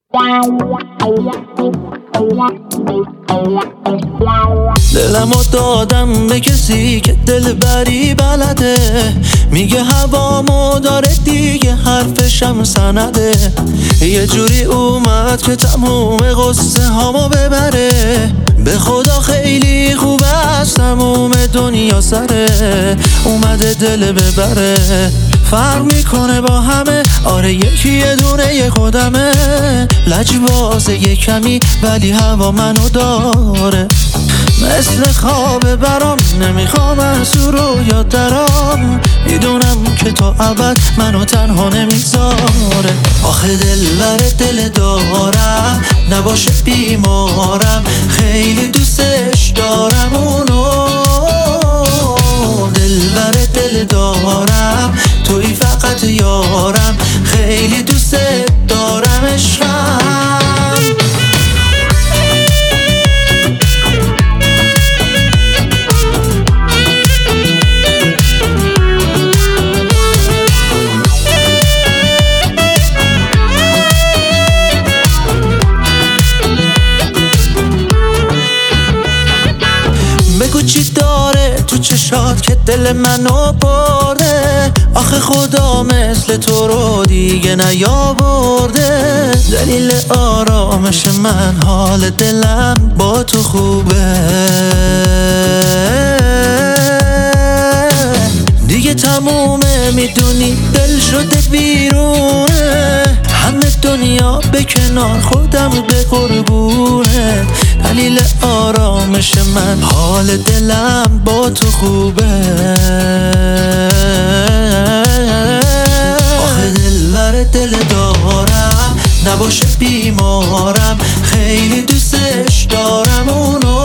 دلمو دادم به کسی که دلبری بلده، میگه هوامو داره دیگه، حرفشم سنده. یه جوری اومد که تموم قصه هامو ببره، به خدا خیلی خوبه از تموم دنیا سره. اومده دل ببره، فرق میکنه با همه، آره یکی یه دونه یه خودمه. لجبازه یه کمی ولی هوا منو داره، مثل خواب برام نمیخوام از او رو یاد درام. میدونم که تا ابد منو تنها نمیذاره. آخه دلبر دل دارم، نباشه بیمارم، خیلی دوستش دارم اونو. دلبر دل دارم، توی فقط یارم، خیلی دوست دارم عشقم. بگو چی داره تو چشات که دل منو برده، آخه خدا مثل تو رو دیگه نیاورده. دلیل آرامش من حال دلم با تو خوبه، دیگه تمومه میدونی دل شده بیرونه. همه دنیا به کنار خودم به قربونه. دلیل آرامش من حال دلم با تو خوبه. آخه دلبر دل دارم، نباشه بیمارم، خیلی دوستش دارم اونو.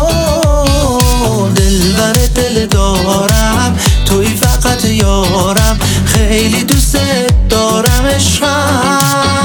دلبر دل دارم، توی فقط یارم، خیلی دوست دارم عشقم.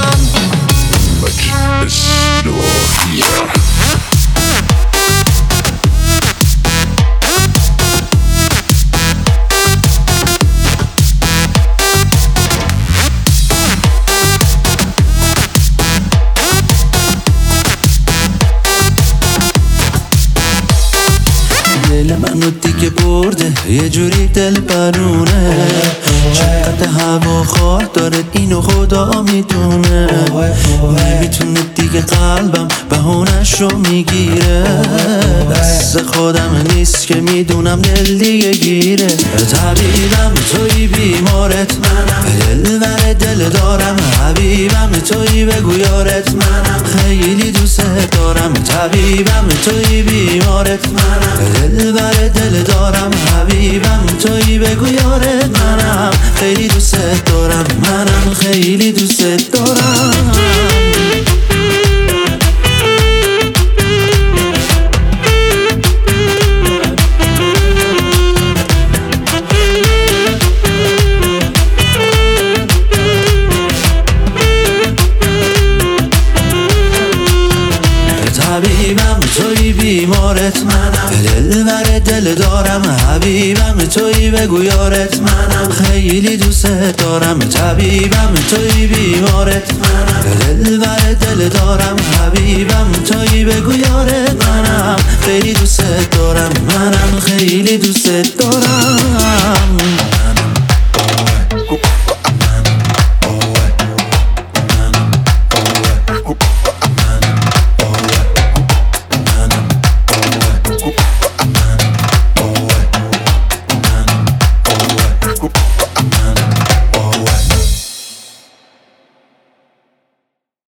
دل منو دیگه برده، یه جوری دل برونه. چقدر هوا خواه داره اینو خدا میدونه. نمیتونه دیگه قلبم بهونش رو میگیره. دست خودم نیست که میدونم دل دیگه گیره. طبیبم توی بیمارت منم، دلبر دل دارم، حبیبم توی بگو یارت منم، خیلی دوست دارم. طبیبم توی بیمارت منم، دلبر دل دارم، حبیبم توی بگو یارت منم، خیلی دوست دارم. منم خیلی دوست دارم. طبیبم توی بیمارت منم، دلبر دل دارم، حبیبم توی بگو یارت منم، خیلی دوست دارم. طبیبم توی بیمارت منم، دلبر دل دارم، حبیبم توی بگو یارت منم، خیلی دوست دارم. منم خیلی دوست دارم.